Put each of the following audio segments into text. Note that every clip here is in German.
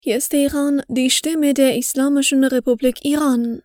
Hier ist Teheran, die Stimme der Islamischen Republik Iran.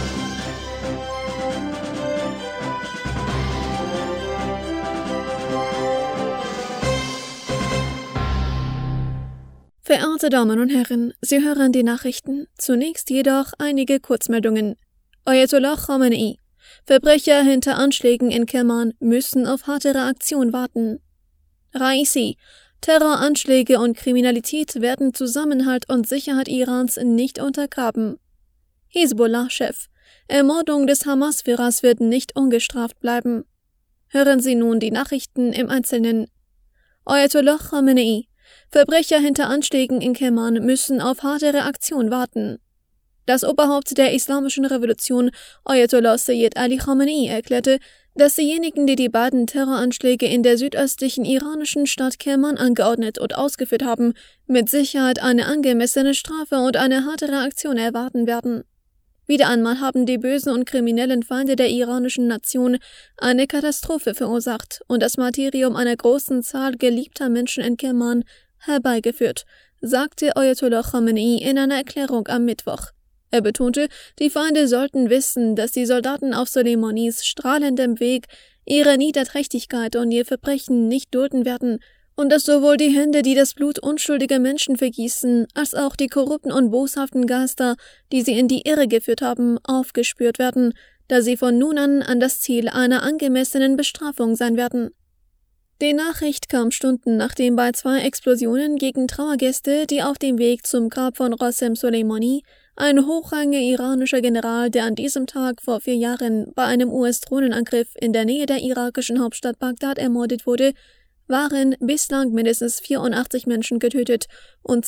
Verehrte Damen und Herren, Sie hören die Nachrichten. Zunächst jedoch einige Kurzmeldungen. Ayatollah Khamenei: Verbrecher hinter Anschlägen in Kerman müssen auf harte Reaktion warten. Raisi: Terroranschläge und Kriminalität werden Zusammenhalt und Sicherheit Irans nicht untergraben. Hisbollah-Chef: Ermordung des Hamas-Führers wird nicht ungestraft bleiben. Hören Sie nun die Nachrichten im Einzelnen. Ayatollah Khamenei: Verbrecher hinter Anschlägen in Kerman müssen auf harte Reaktion warten. Das Oberhaupt der Islamischen Revolution, Ayatollah Sayyid Ali Khamenei, erklärte, dass diejenigen, die die beiden Terroranschläge in der südöstlichen iranischen Stadt Kerman angeordnet und ausgeführt haben, mit Sicherheit eine angemessene Strafe und eine harte Reaktion erwarten werden. Wieder einmal haben die bösen und kriminellen Feinde der iranischen Nation eine Katastrophe verursacht und das Martyrium einer großen Zahl geliebter Menschen in Kerman herbeigeführt, sagte Ayatollah Khamenei in einer Erklärung am Mittwoch. Er betonte, die Feinde sollten wissen, dass die Soldaten auf Soleimanis strahlendem Weg ihre Niederträchtigkeit und ihr Verbrechen nicht dulden werden und dass sowohl die Hände, die das Blut unschuldiger Menschen vergießen, als auch die korrupten und boshaften Geister, die sie in die Irre geführt haben, aufgespürt werden, da sie von nun an das Ziel einer angemessenen Bestrafung sein werden. Die Nachricht kam Stunden nachdem bei 2 Explosionen gegen Trauergäste, die auf dem Weg zum Grab von Qasem Soleimani, ein hochrangiger iranischer General, der an diesem Tag vor 4 Jahren bei einem US-Drohnenangriff in der Nähe der irakischen Hauptstadt Bagdad ermordet wurde, waren bislang mindestens 84 Menschen getötet und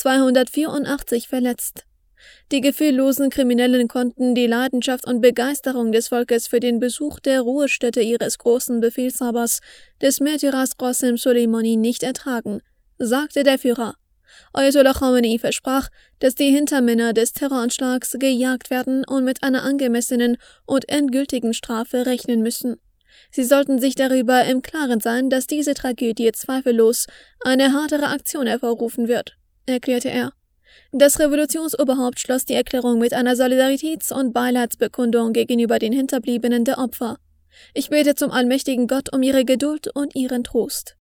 284 verletzt. Die gefühllosen Kriminellen konnten die Leidenschaft und Begeisterung des Volkes für den Besuch der Ruhestätte ihres großen Befehlshabers, des Märtyrers Qasem Soleimani, nicht ertragen, sagte der Führer. Ayatollah Khamenei versprach, dass die Hintermänner des Terroranschlags gejagt werden und mit einer angemessenen und endgültigen Strafe rechnen müssen. Sie sollten sich darüber im Klaren sein, dass diese Tragödie zweifellos eine harte Reaktion hervorrufen wird, erklärte er. Das Revolutionsoberhaupt schloss die Erklärung mit einer Solidaritäts- und Beileidsbekundung gegenüber den Hinterbliebenen der Opfer. Ich bete zum allmächtigen Gott um ihre Geduld und ihren Trost.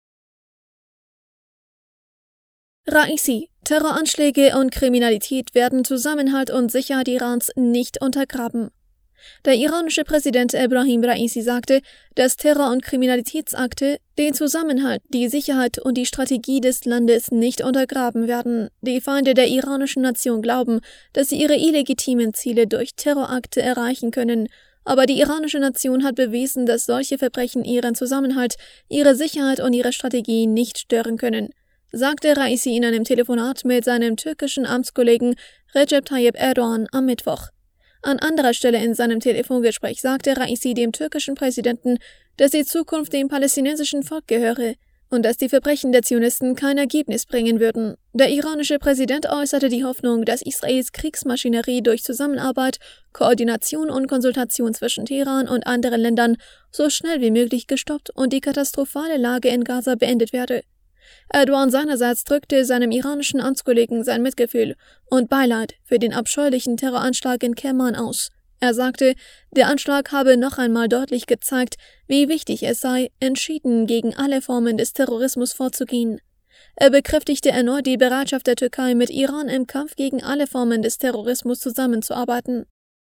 Raisi: Terroranschläge und Kriminalität werden Zusammenhalt und Sicherheit Irans nicht untergraben. Der iranische Präsident Ebrahim Raisi sagte, dass Terror- und Kriminalitätsakte den Zusammenhalt, die Sicherheit und die Strategie des Landes nicht untergraben werden. Die Feinde der iranischen Nation glauben, dass sie ihre illegitimen Ziele durch Terrorakte erreichen können, aber die iranische Nation hat bewiesen, dass solche Verbrechen ihren Zusammenhalt, ihre Sicherheit und ihre Strategie nicht stören können, sagte Raisi in einem Telefonat mit seinem türkischen Amtskollegen Recep Tayyip Erdogan am Mittwoch. An anderer Stelle in seinem Telefongespräch sagte Raisi dem türkischen Präsidenten, dass die Zukunft dem palästinensischen Volk gehöre und dass die Verbrechen der Zionisten kein Ergebnis bringen würden. Der iranische Präsident äußerte die Hoffnung, dass Israels Kriegsmaschinerie durch Zusammenarbeit, Koordination und Konsultation zwischen Teheran und anderen Ländern so schnell wie möglich gestoppt und die katastrophale Lage in Gaza beendet werde. Erdogan seinerseits drückte seinem iranischen Amtskollegen sein Mitgefühl und Beileid für den abscheulichen Terroranschlag in Kerman aus. Er sagte, der Anschlag habe noch einmal deutlich gezeigt, wie wichtig es sei, entschieden gegen alle Formen des Terrorismus vorzugehen. Er bekräftigte erneut die Bereitschaft der Türkei, mit Iran im Kampf gegen alle Formen des Terrorismus zusammenzuarbeiten.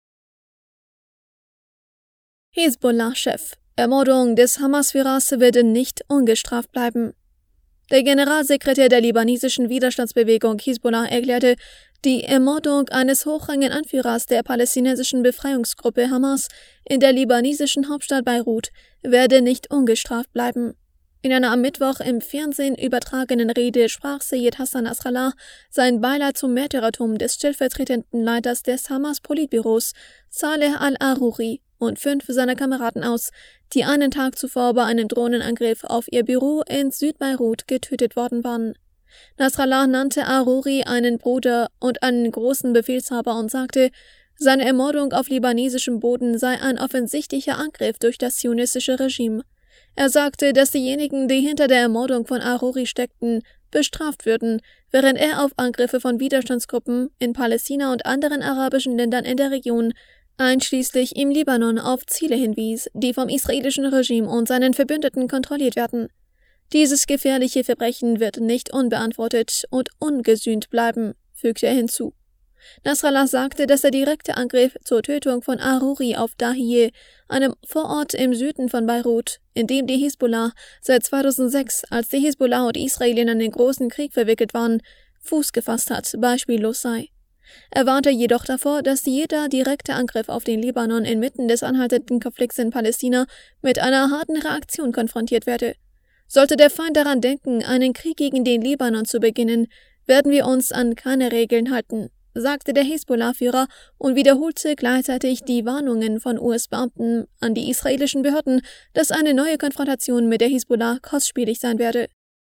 Hisbollah-Chef: Ermordung des Hamas-Führers wird nicht ungestraft bleiben. Der Generalsekretär der libanesischen Widerstandsbewegung Hisbollah erklärte, die Ermordung eines hochrangigen Anführers der palästinensischen Befreiungsgruppe Hamas in der libanesischen Hauptstadt Beirut werde nicht ungestraft bleiben. In einer am Mittwoch im Fernsehen übertragenen Rede sprach Seyyed Hassan Nasrallah sein Beileid zum Märtyrertum des stellvertretenden Leiters des Hamas-Politbüros, Saleh al-Aruri, und 5 seiner Kameraden aus, die einen Tag zuvor bei einem Drohnenangriff auf ihr Büro in Südbeirut getötet worden waren. Nasrallah nannte Aruri einen Bruder und einen großen Befehlshaber und sagte, seine Ermordung auf libanesischem Boden sei ein offensichtlicher Angriff durch das zionistische Regime. Er sagte, dass diejenigen, die hinter der Ermordung von Aruri steckten, bestraft würden, während er auf Angriffe von Widerstandsgruppen in Palästina und anderen arabischen Ländern in der Region, einschließlich im Libanon, auf Ziele hinwies, die vom israelischen Regime und seinen Verbündeten kontrolliert werden. Dieses gefährliche Verbrechen wird nicht unbeantwortet und ungesühnt bleiben, fügte er hinzu. Nasrallah sagte, dass der direkte Angriff zur Tötung von Aruri auf Dahiyeh, einem Vorort im Süden von Beirut, in dem die Hisbollah seit 2006, als die Hisbollah und Israel in einen großen Krieg verwickelt waren, Fuß gefasst hat, beispiellos sei. Er warnte jedoch davor, dass jeder direkte Angriff auf den Libanon inmitten des anhaltenden Konflikts in Palästina mit einer harten Reaktion konfrontiert werde. Sollte der Feind daran denken, einen Krieg gegen den Libanon zu beginnen, werden wir uns an keine Regeln halten, sagte der Hisbollah-Führer und wiederholte gleichzeitig die Warnungen von US-Beamten an die israelischen Behörden, dass eine neue Konfrontation mit der Hisbollah kostspielig sein werde.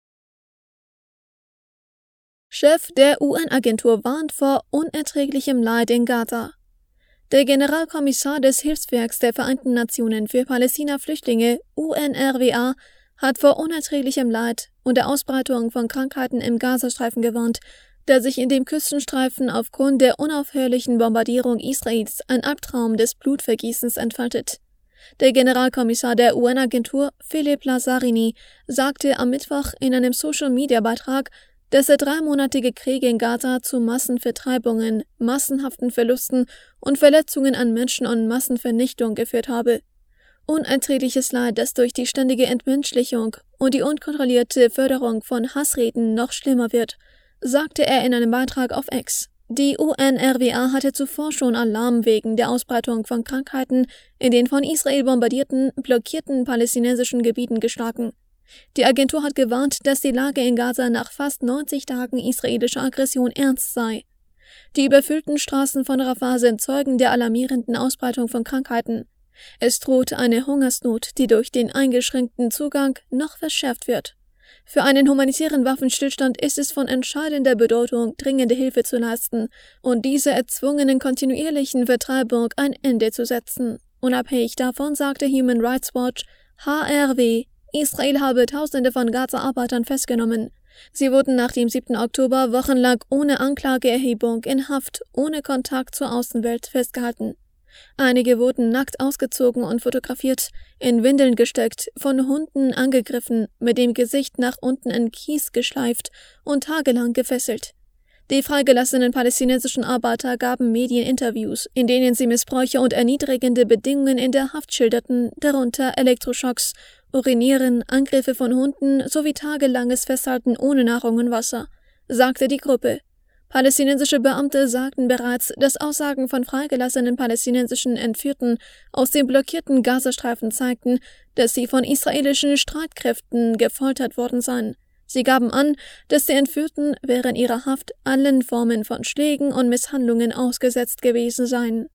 Chef der UN-Agentur warnt vor unerträglichem Leid in Gaza. Der Generalkommissar des Hilfswerks der Vereinten Nationen für Palästina-Flüchtlinge, UNRWA, hat vor unerträglichem Leid und der Ausbreitung von Krankheiten im Gazastreifen gewarnt, da sich in dem Küstenstreifen aufgrund der unaufhörlichen Bombardierung Israels ein Albtraum des Blutvergießens entfaltet. Der Generalkommissar der UN-Agentur, Philippe Lazzarini, sagte am Mittwoch in einem Social-Media-Beitrag, dass der 3-monatige Krieg in Gaza zu Massenvertreibungen, massenhaften Verlusten und Verletzungen an Menschen und Massenvernichtung geführt habe. Unerträgliches Leid, das durch die ständige Entmenschlichung und die unkontrollierte Förderung von Hassreden noch schlimmer wird, sagte er in einem Beitrag auf X. Die UNRWA hatte zuvor schon Alarm wegen der Ausbreitung von Krankheiten in den von Israel bombardierten, blockierten palästinensischen Gebieten geschlagen. Die Agentur hat gewarnt, dass die Lage in Gaza nach fast 90 Tagen israelischer Aggression ernst sei. Die überfüllten Straßen von Rafah sind Zeugen der alarmierenden Ausbreitung von Krankheiten. Es droht eine Hungersnot, die durch den eingeschränkten Zugang noch verschärft wird. Für einen humanitären Waffenstillstand ist es von entscheidender Bedeutung, dringende Hilfe zu leisten und dieser erzwungenen kontinuierlichen Vertreibung ein Ende zu setzen. Unabhängig davon sagte Human Rights Watch, HRW, Israel habe Tausende von Gaza-Arbeitern festgenommen. Sie wurden nach dem 7. Oktober wochenlang ohne Anklageerhebung in Haft, ohne Kontakt zur Außenwelt festgehalten. Einige wurden nackt ausgezogen und fotografiert, in Windeln gesteckt, von Hunden angegriffen, mit dem Gesicht nach unten in Kies geschleift und tagelang gefesselt. Die freigelassenen palästinensischen Arbeiter gaben Medieninterviews, in denen sie Missbräuche und erniedrigende Bedingungen in der Haft schilderten, darunter Elektroschocks, Urinieren, Angriffe von Hunden sowie tagelanges Festhalten ohne Nahrung und Wasser, sagte die Gruppe. Palästinensische Beamte sagten bereits, dass Aussagen von freigelassenen palästinensischen Entführten aus dem blockierten Gazastreifen zeigten, dass sie von israelischen Streitkräften gefoltert worden seien. Sie gaben an, dass die Entführten während ihrer Haft allen Formen von Schlägen und Misshandlungen ausgesetzt gewesen seien.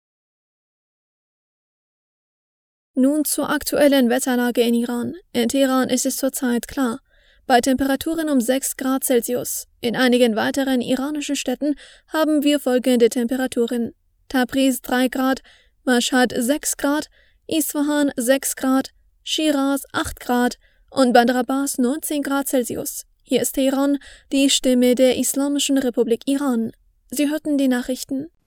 Nun zur aktuellen Wetterlage in Iran. In Teheran ist es zurzeit klar. Bei Temperaturen um 6 Grad Celsius. In einigen weiteren iranischen Städten haben wir folgende Temperaturen: Tabriz 3 Grad, Mashhad 6 Grad, Isfahan 6 Grad, Shiraz 8 Grad und Bandar Abbas 19 Grad Celsius. Hier ist Teheran, die Stimme der Islamischen Republik Iran. Sie hörten die Nachrichten.